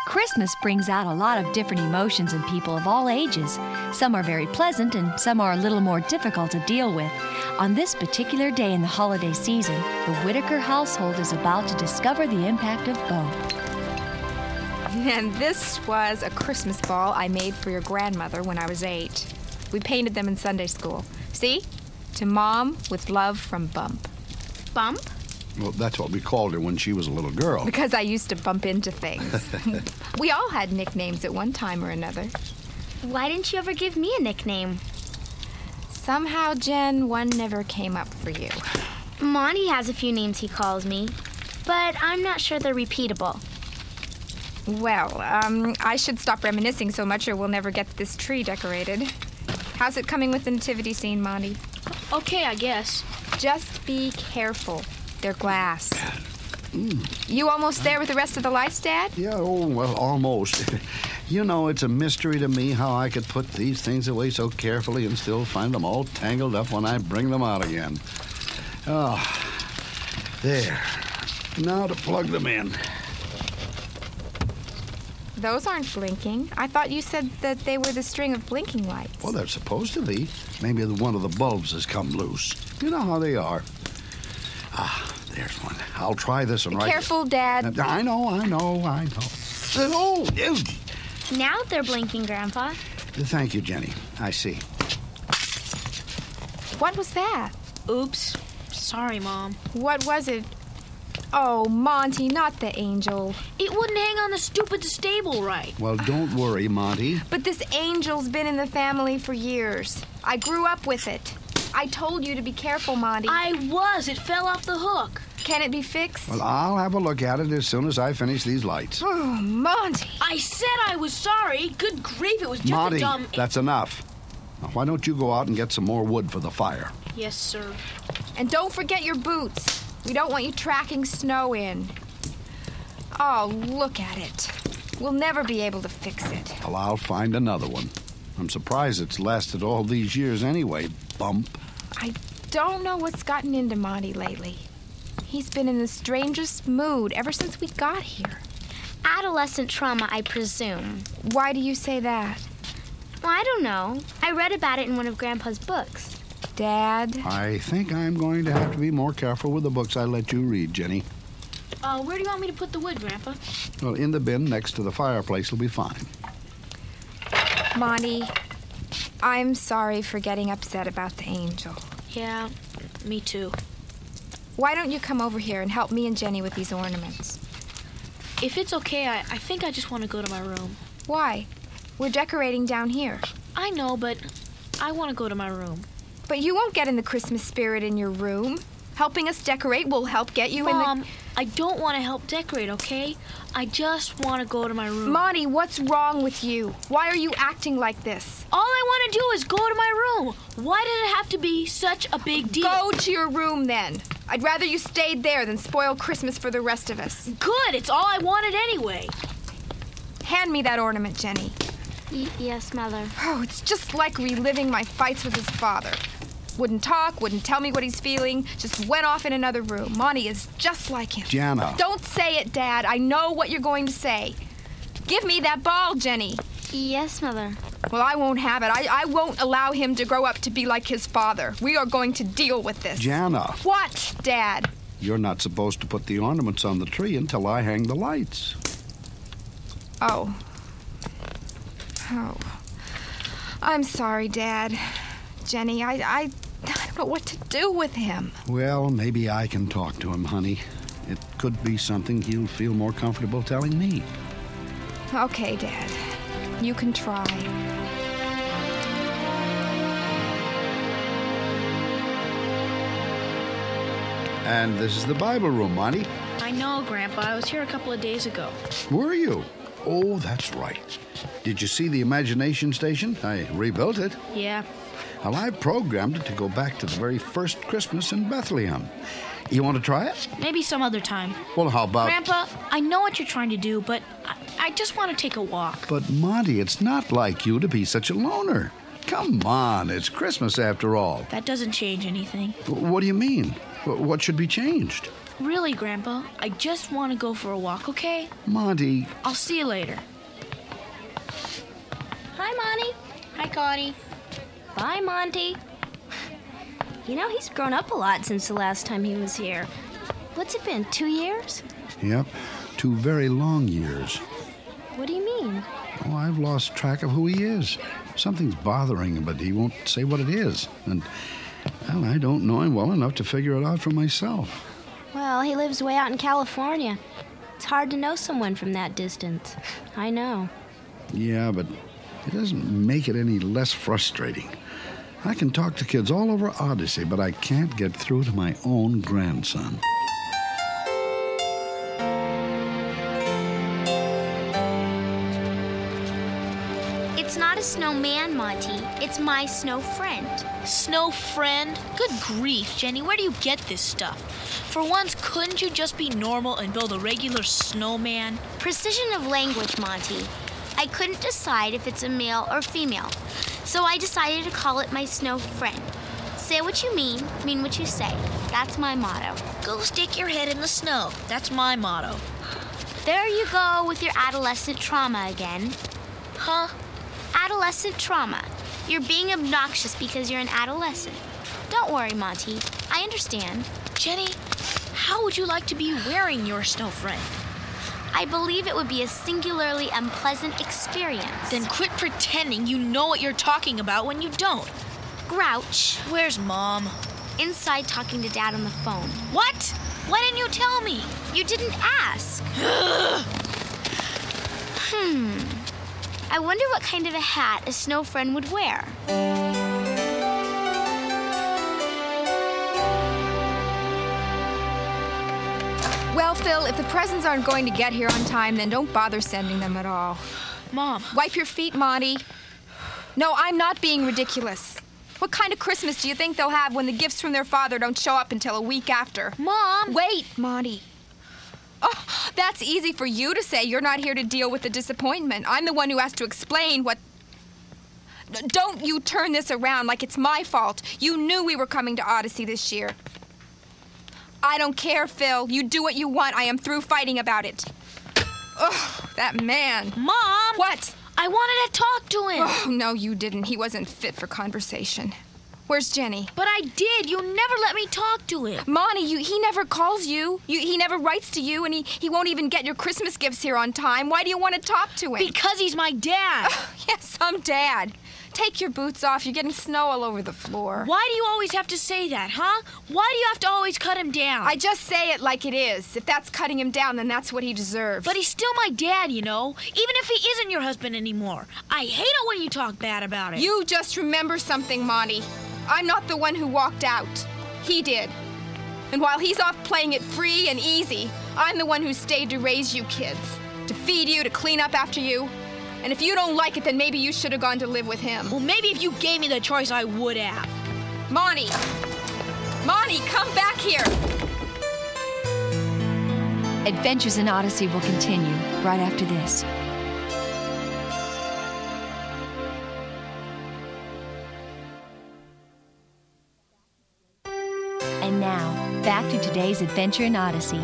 Christmas brings out a lot of different emotions in people of all ages. Some are very pleasant and some are a little more difficult to deal with. On this particular day in the holiday season, the Whitaker household is about to discover the impact of both. And this was a Christmas ball I made for your grandmother when I was 8. We painted them in Sunday school. See? To Mom, with love from Bump. Bump? Well, that's what we called her when she was a little girl. Because I used to bump into things. We all had nicknames at one time or another. Why didn't you ever give me a nickname? Somehow, Jen, one never came up for you. Monty has a few names he calls me, but I'm not sure they're repeatable. Well, I should stop reminiscing so much or we'll never get this tree decorated. How's it coming with the nativity scene, Monty? Okay, I guess. Just be careful. They're glass. You almost there with the rest of the lights, Dad? Yeah, well, almost. You know, it's a mystery to me how I could put these things away so carefully and still find them all tangled up when I bring them out again. Oh, there. Now to plug them in. Those aren't blinking. I thought you said that they were the string of blinking lights. Well, they're supposed to be. Maybe one of the bulbs has come loose. You know how they are. There's one. I'll try this one right. Careful, Dad. I know. Oh, Now they're blinking, Grandpa. thank you, Jenny. I see. What was that? Oops. Sorry, Mom. What was it? Oh, Monty, not the angel. It wouldn't hang on the stupid stable right. Well, don't worry, Monty. But this angel's been in the family for years. I grew up with it. I told you to be careful, Monty. It fell off the hook. Can it be fixed? Well, I'll have a look at it as soon as I finish these lights. Oh, Monty. I said I was sorry. Good grief, it was just Monty, a dumb... that's enough. Now, why don't you go out and get some more wood for the fire? Yes, sir. And don't forget your boots. We don't want you tracking snow in. Oh, look at it. We'll never be able to fix it. Well, I'll find another one. I'm surprised it's lasted all these years anyway, Bump. I don't know what's gotten into Monty lately. He's been in the strangest mood ever since we got here. Adolescent trauma, I presume. Why do you say that? Well, I don't know. I read about it in one of Grandpa's books. Dad? I think I'm going to have to be more careful with the books I let you read, Jenny. Where do you want me to put the wood, Grandpa? Well, in the bin next to the fireplace will be fine. Monty, I'm sorry for getting upset about the angel. Yeah, me too. Why don't you come over here and help me and Jenny with these ornaments? If it's okay, I think I just want to go to my room. Why? We're decorating down here. I know, but I want to go to my room. But you won't get in the Christmas spirit in your room. Helping us decorate will help get you Mom, in the... I don't want to help decorate, okay? I just want to go to my room. Monty, what's wrong with you? Why are you acting like this? All I want to do is go to my room. Why did it have to be such a big deal? Go to your room, then. I'd rather you stayed there than spoil Christmas for the rest of us. Good, it's all I wanted anyway. Hand me that ornament, Jenny. Yes, Mother. Oh, it's just like reliving my fights with his father. Wouldn't talk, wouldn't tell me what he's feeling, just went off in another room. Monty is just like him. Jana. Don't say it, Dad. I know what you're going to say. Give me that ball, Jenny. Yes, Mother. Well, I won't have it. I won't allow him to grow up to be like his father. We are going to deal with this. Jana. What, Dad? You're not supposed to put the ornaments on the tree until I hang the lights. Oh. I'm sorry, Dad. Jenny, I don't know what to do with him. Well, maybe I can talk to him, honey. It could be something he'll feel more comfortable telling me. Okay, Dad. You can try. And this is the Bible room, Monty. I know, Grandpa. I was here a couple of days ago. Were you? Oh, that's right. Did you see the imagination station? I rebuilt it. Yeah. Well, I programmed it to go back to the very first Christmas in Bethlehem. You want to try it? Maybe some other time. Well, how about... Grandpa, I know what you're trying to do, but I just want to take a walk. But, Monty, it's not like you to be such a loner. Come on, it's Christmas after all. That doesn't change anything. What do you mean? What should be changed? Really, Grandpa, I just want to go for a walk, okay? Monty. I'll see you later. Hi, Monty. Hi, Connie. Bye, Monty. You know, he's grown up a lot since the last time he was here. What's it been, 2 years? Yep, 2 very long years. What do you mean? Oh, I've lost track of who he is. Something's bothering him, but he won't say what it is. And, well, I don't know him well enough to figure it out for myself. Well, he lives way out in California. It's hard to know someone from that distance. I know. Yeah, but it doesn't make it any less frustrating. I can talk to kids all over Odyssey, but I can't get through to my own grandson. It's not a snowman, Monty. It's my snow friend. Snow friend? Good grief, Jenny, where do you get this stuff? For once, couldn't you just be normal and build a regular snowman? Precision of language, Monty. I couldn't decide if it's a male or female, so I decided to call it my snow friend. Say what you mean what you say. That's my motto. Go stick your head in the snow. That's my motto. There you go with your adolescent trauma again. Huh? Adolescent trauma. You're being obnoxious because you're an adolescent. Don't worry, Monty. I understand. Jenny, how would you like to be wearing your snow friend? I believe it would be a singularly unpleasant experience. Then quit pretending you know what you're talking about when you don't. Grouch. Where's Mom? Inside talking to Dad on the phone. What? Why didn't you tell me? You didn't ask. I wonder what kind of a hat a snow friend would wear. Well, Phil, if the presents aren't going to get here on time, then don't bother sending them at all. Mom. Wipe your feet, Monty. No, I'm not being ridiculous. What kind of Christmas do you think they'll have when the gifts from their father don't show up until a week after? Mom! Wait, Monty. Oh, that's easy for you to say. You're not here to deal with the disappointment. I'm the one who has to explain what... Don't you turn this around like it's my fault. You knew we were coming to Odyssey this year. I don't care, Phil. You do what you want. I am through fighting about it. Oh, that man. Mom! What? I wanted to talk to him. Oh, no, you didn't. He wasn't fit for conversation. Where's Jenny? But I did. You never let me talk to him. Monty, he never calls you. He never writes to you, and he won't even get your Christmas gifts here on time. Why do you want to talk to him? Because he's my dad. Yes, I'm Dad. Take your boots off. You're getting snow all over the floor. Why do you always have to say that, huh? Why do you have to always cut him down? I just say it like it is. If that's cutting him down, then that's what he deserves. But he's still my dad, you know, even if he isn't your husband anymore. I hate it when you talk bad about it. You just remember something, Monty. I'm not the one who walked out. He did. And while he's off playing it free and easy, I'm the one who stayed to raise you kids, to feed you, to clean up after you. And if you don't like it, then maybe you should have gone to live with him. Well, maybe if you gave me the choice, I would have. Monty! Monty, come back here! Adventures in Odyssey will continue right after this. And now, back to today's Adventure in Odyssey.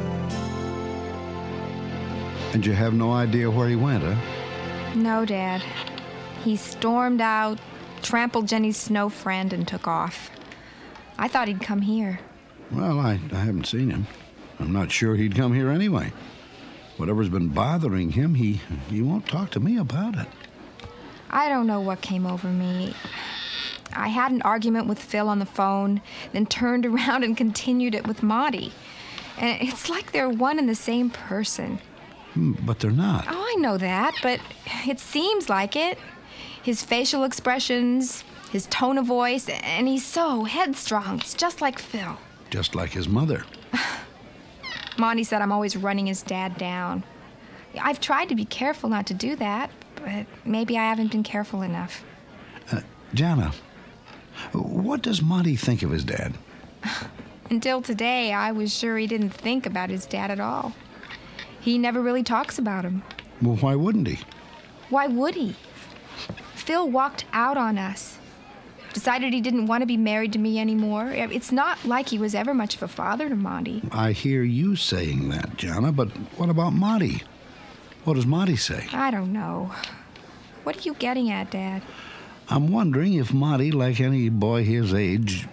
And you have no idea where he went, huh? No, Dad. He stormed out, trampled Jenny's snow friend, and took off. I thought he'd come here. Well, I haven't seen him. I'm not sure he'd come here anyway. Whatever's been bothering him, he won't talk to me about it. I don't know what came over me. I had an argument with Phil on the phone, then turned around and continued it with Monty. And it's like they're one and the same person. But they're not. Oh, I know that, but it seems like it. His facial expressions, his tone of voice, and he's so headstrong. It's just like Phil. Just like his mother. Monty said I'm always running his dad down. I've tried to be careful not to do that, but maybe I haven't been careful enough. Jana, what does Monty think of his dad? Until today, I was sure he didn't think about his dad at all. He never really talks about him. Well, why wouldn't he? Why would he? Phil walked out on us. Decided he didn't want to be married to me anymore. It's not like he was ever much of a father to Monty. I hear you saying that, Jana, but what about Monty? What does Monty say? I don't know. What are you getting at, Dad? I'm wondering if Monty, like any boy his age...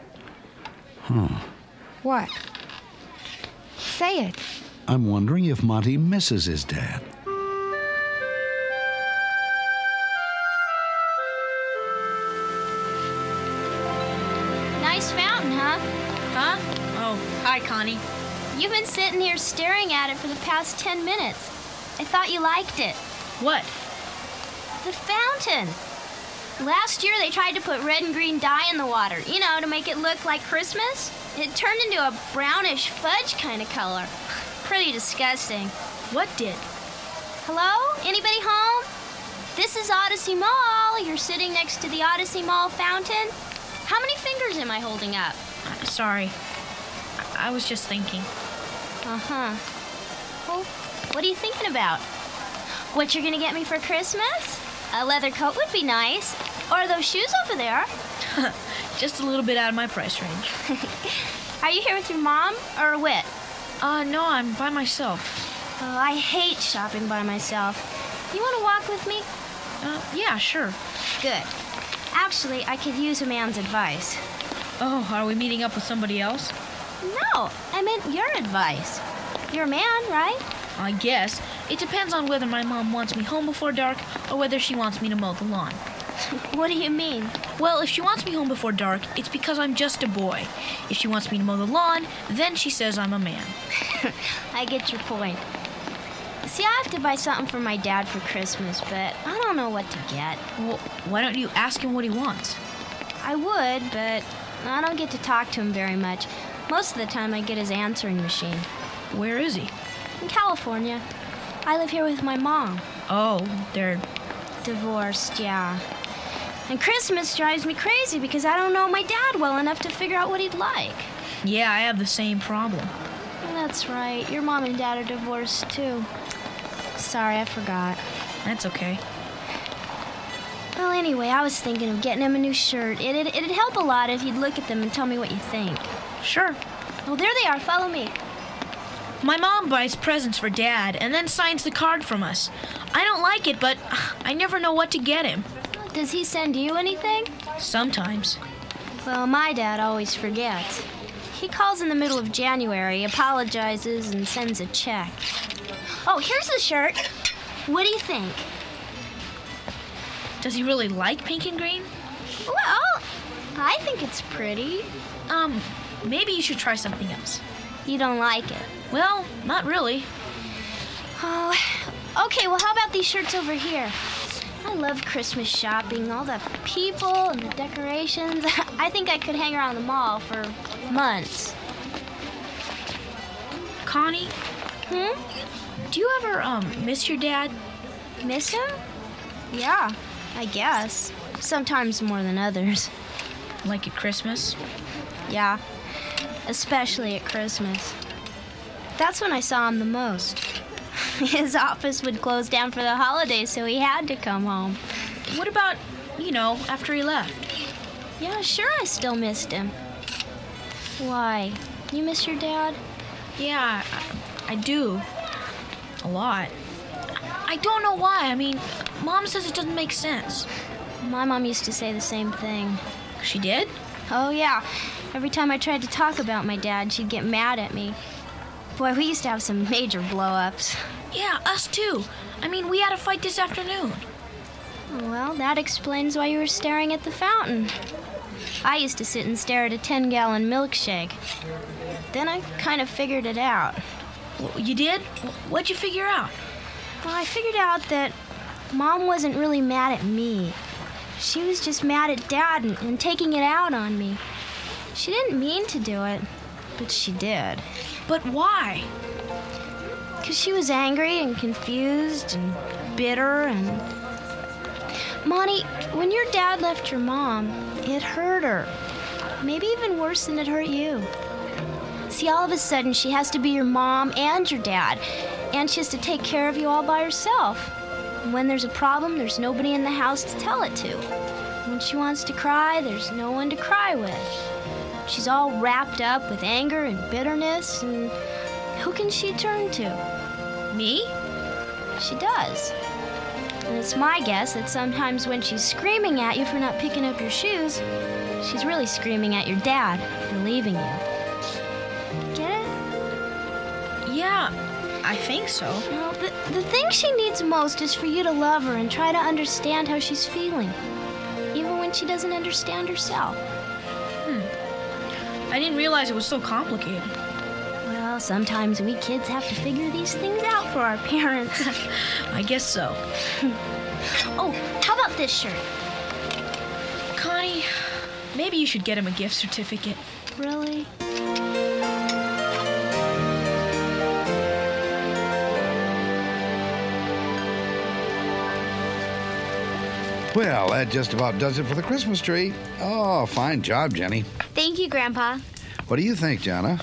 What? Say it. I'm wondering if Monty misses his dad. Nice fountain, huh? Huh? Oh, hi, Connie. You've been sitting here staring at it for the past 10 minutes. I thought you liked it. What? The fountain. Last year they tried to put red and green dye in the water, to make it look like Christmas. It turned into a brownish fudge kind of color. Pretty disgusting. What did? Hello? Anybody home? This is Odyssey Mall. You're sitting next to the Odyssey Mall fountain. How many fingers am I holding up? Sorry. I was just thinking. Uh-huh. Well, what are you thinking about? What you're gonna get me for Christmas? A leather coat would be nice. Or those shoes over there. Just a little bit out of my price range. Are you here with your mom or Whit? No, I'm by myself. Oh, I hate shopping by myself. You want to walk with me? Yeah, sure. Good. Actually, I could use a man's advice. Oh, are we meeting up with somebody else? No, I meant your advice. You're a man, right? I guess. It depends on whether my mom wants me home before dark or whether she wants me to mow the lawn. What do you mean? Well, if she wants me home before dark, it's because I'm just a boy. If she wants me to mow the lawn, then she says I'm a man. I get your point. See, I have to buy something for my dad for Christmas, but I don't know what to get. Well, why don't you ask him what he wants? I would, but I don't get to talk to him very much. Most of the time I get his answering machine. Where is he? In California. I live here with my mom. Oh, they're... Divorced, yeah. And Christmas drives me crazy because I don't know my dad well enough to figure out what he'd like. Yeah, I have the same problem. That's right. Your mom and dad are divorced, too. Sorry, I forgot. That's okay. Well, anyway, I was thinking of getting him a new shirt. It'd help a lot if you'd look at them and tell me what you think. Sure. Well, there they are. Follow me. My mom buys presents for Dad and then signs the card from us. I don't like it, but I never know what to get him. Does he send you anything? Sometimes. Well, my dad always forgets. He calls in the middle of January, apologizes, and sends a check. Oh, here's the shirt. What do you think? Does he really like pink and green? Well, I think it's pretty. Maybe you should try something else. You don't like it? Well, not really. Oh, okay, well, how about these shirts over here? I love Christmas shopping, all the people and the decorations. I think I could hang around the mall for months. Connie? Do you ever, miss your dad? Miss him? Yeah, I guess. Sometimes more than others. Like at Christmas? Yeah, especially at Christmas. That's when I saw him the most. His office would close down for the holidays, so he had to come home. What about, after he left? Yeah, sure, I still missed him. Why? You miss your dad? Yeah, I do. A lot. I don't know why. I mean, Mom says it doesn't make sense. My mom used to say the same thing. She did? Oh, yeah. Every time I tried to talk about my dad, she'd get mad at me. Boy, we used to have some major blow-ups. Yeah, us too. I mean, we had a fight this afternoon. Well, that explains why you were staring at the fountain. I used to sit and stare at a 10-gallon milkshake. Then I kind of figured it out. You did? What'd you figure out? Well, I figured out that Mom wasn't really mad at me. She was just mad at Dad and taking it out on me. She didn't mean to do it, but she did. But why? Because she was angry and confused and bitter and... Monty, when your dad left your mom, it hurt her. Maybe even worse than it hurt you. See, all of a sudden, she has to be your mom and your dad, and she has to take care of you all by herself. And when there's a problem, there's nobody in the house to tell it to. When she wants to cry, there's no one to cry with. She's all wrapped up with anger and bitterness, and who can she turn to? Me? She does. And it's my guess that sometimes when she's screaming at you for not picking up your shoes, she's really screaming at your dad for leaving you. Get it? Yeah, I think so. Well, the thing she needs most is for you to love her and try to understand how she's feeling, even when she doesn't understand herself. I didn't realize it was so complicated. Well, sometimes we kids have to figure these things out for our parents. I guess so. Oh, how about this shirt? Connie, maybe you should get him a gift certificate. Really? Well, that just about does it for the Christmas tree. Oh, fine job, Jenny. Thank you, Grandpa. What do you think, Jana?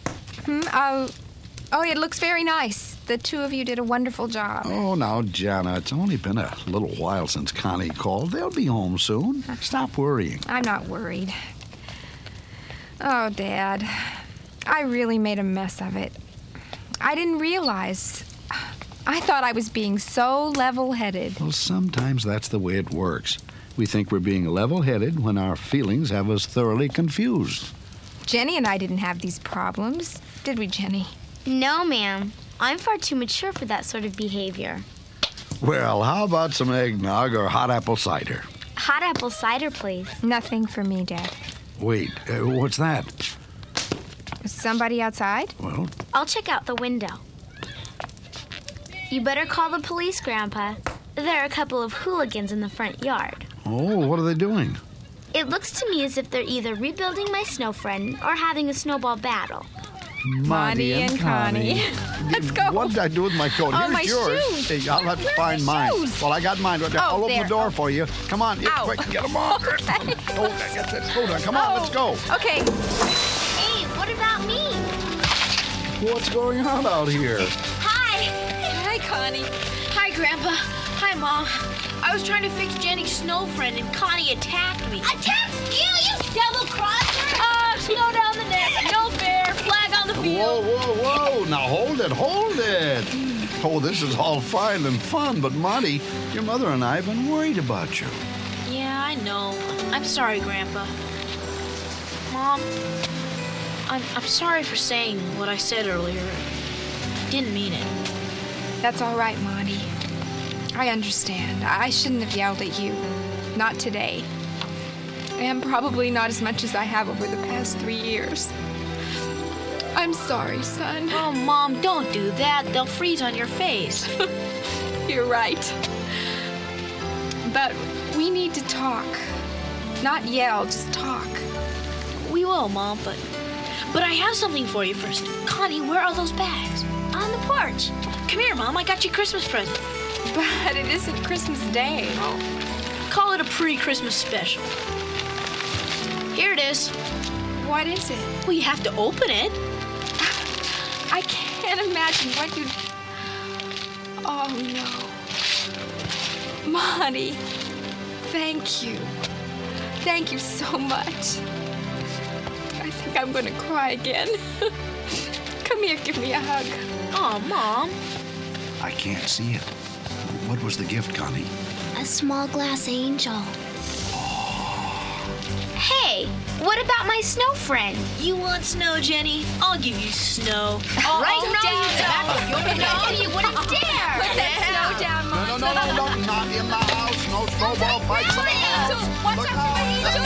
Oh, it looks very nice. The two of you did a wonderful job. Oh, now, Jana, it's only been a little while since Connie called. They'll be home soon. Stop worrying. I'm not worried. Oh, Dad, I really made a mess of it. I didn't realize. I thought I was being so level-headed. Well, sometimes that's the way it works. We think we're being level-headed when our feelings have us thoroughly confused. Jenny and I didn't have these problems, did we, Jenny? No, ma'am. I'm far too mature for that sort of behavior. Well, how about some eggnog or hot apple cider? Hot apple cider, please. Nothing for me, Dad. Wait, what's that? Is somebody outside? Well, I'll check out the window. You better call the police, Grandpa. There are a couple of hooligans in the front yard. oh, what are they doing? It looks to me as if they're either rebuilding my snow friend or having a snowball battle. Monty and Connie. Let's go. What did I do with my coat? Oh, Here's my yours. shoes. Hey, I'll have to Where are find my mine. shoes? Well, I got mine right there. Oh, I'll open there. the door for you. Come on, get Ow. quick, get them on. Hold on. Come on, let's go. Okay. Hey, what about me? What's going on out here? Hi. Hi, Connie. Hi, Grandpa. Hi, Mom. I was trying to fix Jenny's snow friend and Connie attacked me. Attack you, you double-crosser! Slow down the neck. No fair. Flag on the field. Whoa. Now hold it. Oh, this is all fine and fun, but Monty, your mother and I have been worried about you. Yeah, I know. I'm sorry, Grandpa. Mom, I'm sorry for saying what I said earlier. I didn't mean it. That's all right, Monty. I understand. I shouldn't have yelled at you. Not today. And probably not as much as I have over the past 3 years. I'm sorry, son. Oh, Mom, don't do that. They'll freeze on your face. You're right. But we need to talk. Not yell, just talk. We will, Mom, but I have something for you first. Connie, where are those bags? On the porch. Come here, Mom. I got you a Christmas present. But it isn't Christmas Day. Call it a pre-Christmas special. Here it is. What is it? Well, you have to open it. I can't imagine what you... Oh, no. Monty, thank you. Thank you so much. I think I'm going to cry again. Come here, give me a hug. Oh, Mom. I can't see it. What was the gift, Connie? A small glass angel. Hey, what about my snow friend? You want snow, Jenny? I'll give you snow. Right no, down. you You wouldn't dare. Put that snow down, Mom. No, not in the house. No snowball fights in the house. Watch Look out for the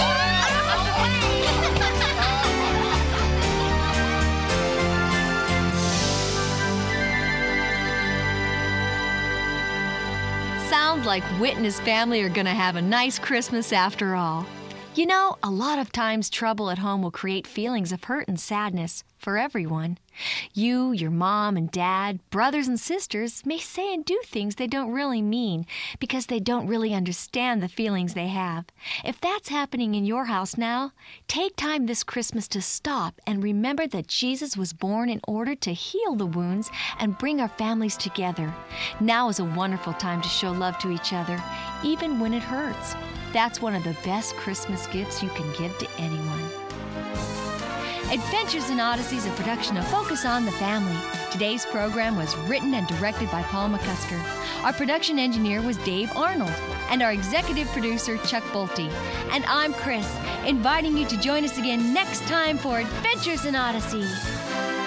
Sounds like Whit and his family are going to have a nice Christmas after all. You know, a lot of times trouble at home will create feelings of hurt and sadness for everyone. You, your mom and dad, brothers and sisters may say and do things they don't really mean because they don't really understand the feelings they have. If that's happening in your house now, take time this Christmas to stop and remember that Jesus was born in order to heal the wounds and bring our families together. Now is a wonderful time to show love to each other, even when it hurts. That's one of the best Christmas gifts you can give to anyone. Adventures in Odyssey is a production of Focus on the Family. Today's program was written and directed by Paul McCusker. Our production engineer was Dave Arnold, and our executive producer, Chuck Bolte. And I'm Chris, inviting you to join us again next time for Adventures in Odyssey.